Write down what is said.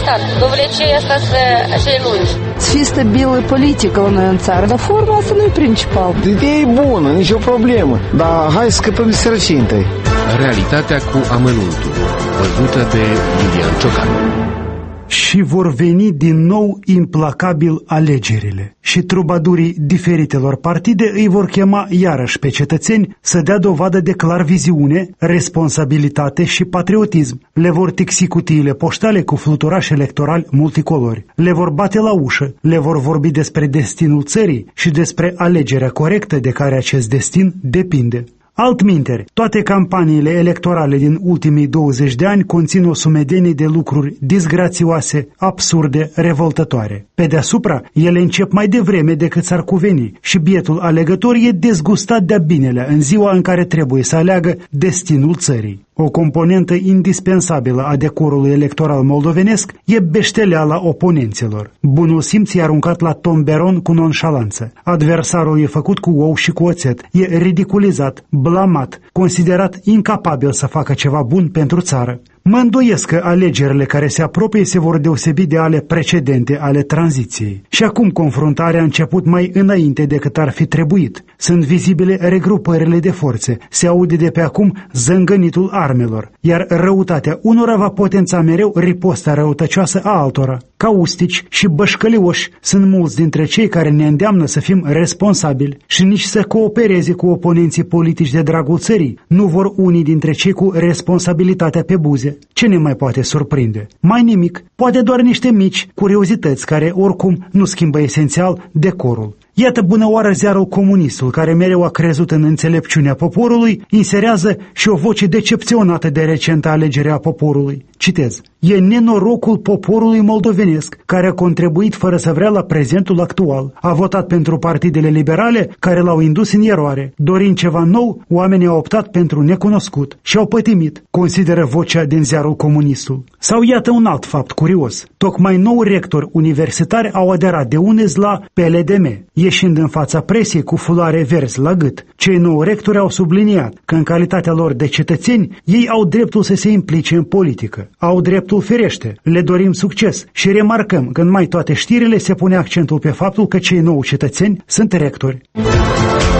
rezultat. Dovlecei asta să acele lungi. Să fie stabilă politică la noi în țară, dar forma asta nu e principal. Ideea e bună, nicio problemă, dar hai să scăpăm de sărăcie întâi. Realitatea cu amănuntul, văzută de Iulian Ciocan. Și vor veni din nou implacabil alegerile. Și trubadurii diferitelor partide îi vor chema iarăși pe cetățeni să dea dovadă de clar viziune, responsabilitate și patriotism. Le vor tixi cutiile poștale cu fluturași electorali multicolori. Le vor bate la ușă, le vor vorbi despre destinul țării și despre alegerea corectă de care acest destin depinde. Altminteri, toate campaniile electorale din ultimii 20 de ani conțin o sumedenie de lucruri disgrațioase, absurde, revoltătoare. Pe deasupra, ele încep mai devreme decât s-ar cuveni și bietul alegător e dezgustat de-a binelea în ziua în care trebuie să aleagă destinul țării. O componentă indispensabilă a decorului electoral moldovenesc e beșteleala oponenților. Bunul simț e aruncat la tomberon cu nonșalanță. Adversarul e făcut cu ou și cu oțet, e ridiculizat, blamat, considerat incapabil să facă ceva bun pentru țară. Mă îndoiesc că alegerile care se apropie se vor deosebi de ale precedente, ale tranziției. Și acum confruntarea a început mai înainte decât ar fi trebuit. Sunt vizibile regrupările de forțe, se aude de pe acum zângănitul armelor, iar răutatea unora va potența mereu riposta răutăcioasă a altora. Caustici și bășcălioși sunt mulți dintre cei care ne îndeamnă să fim responsabili și nici să coopereze cu oponenții politici de dragul țării. Nu vor unii dintre cei cu responsabilitatea pe buze. Ce ne mai poate surprinde? Mai nimic, poate doar niște mici curiozități care oricum nu schimbă esențial decorul. Iată bună oară ziarul Comunistul, care mereu a crezut în înțelepciunea poporului, inserează și o voce decepționată de recentă alegere a poporului. Citez: e nenorocul poporului moldovenesc, care a contribuit fără să vrea la prezentul actual. A votat pentru partidele liberale care l-au indus în eroare. Dorind ceva nou, oamenii au optat pentru necunoscut și au pătimit, consideră vocea din ziarul Comunistul. Sau iată un alt fapt curios. Tocmai nou rectori universitari au aderat de unez la PLDM, ieșind în fața presiei cu fulare verzi la gât. Cei nou rectori au subliniat că în calitatea lor de cetățeni, ei au dreptul să se implice în politică. Au dreptul firește. Le dorim succes și remarcăm că în mai toate știrile se pune accentul pe faptul că cei nou cetățeni sunt rectori.